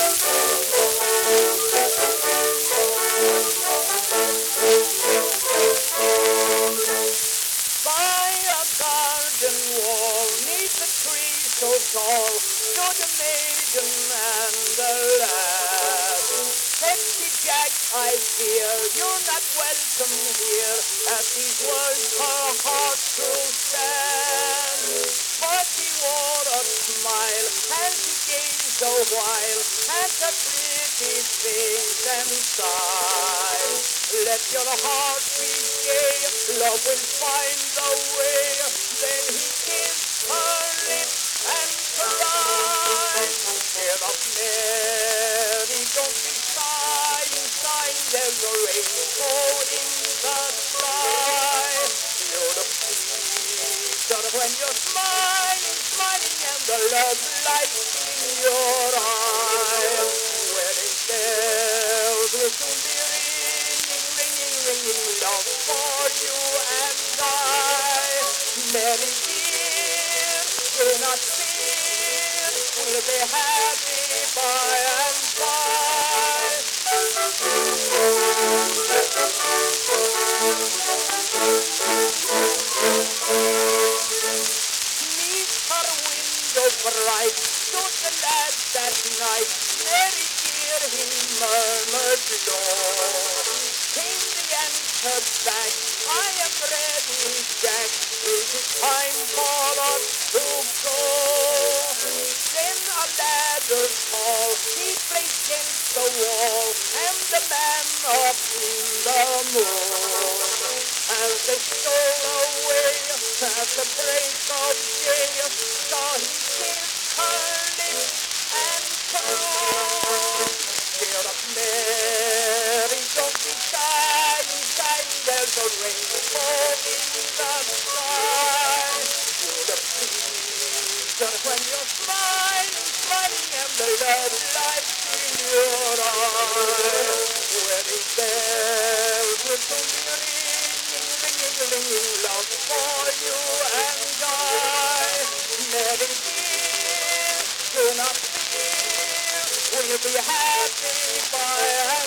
By a garden wall, neath a tree so tall, stood a maiden and a lad. Sexy Jack, I fear you're not welcome here, as these words her heart grew sad. But she wore a smile, and she gazed a while at the pretty face and sighed. Let your heart be gay, love will find a way. Then he kissed her lips and cried, "Cheer up, Mary, don't be sighing, there's a rainbow in the sky. You're the sweeter when you're smiling, and the love light in your eyes. Wedding bells will soon be ringing love for you and I. Mary dear, do not fear, we'll be happy by and by." Neath her window bright stood the lad that night. "Mary dear," he murmured low. Came the answer back, "I am ready, Jack. Is it time for us to go?" Then a ladder tall he placed against the wall, and the man up in the moon. As they stole away at the break of day, saw he kiss her lips and croon. "Cheer up, Mary, don't be shy, there's a rainbow in the sky. You're the pleasure when you're smiling, and the love light in your eyes. Wedding bells will soon be ringing love for you and I. Mary dear, do not fear, we'll be happy by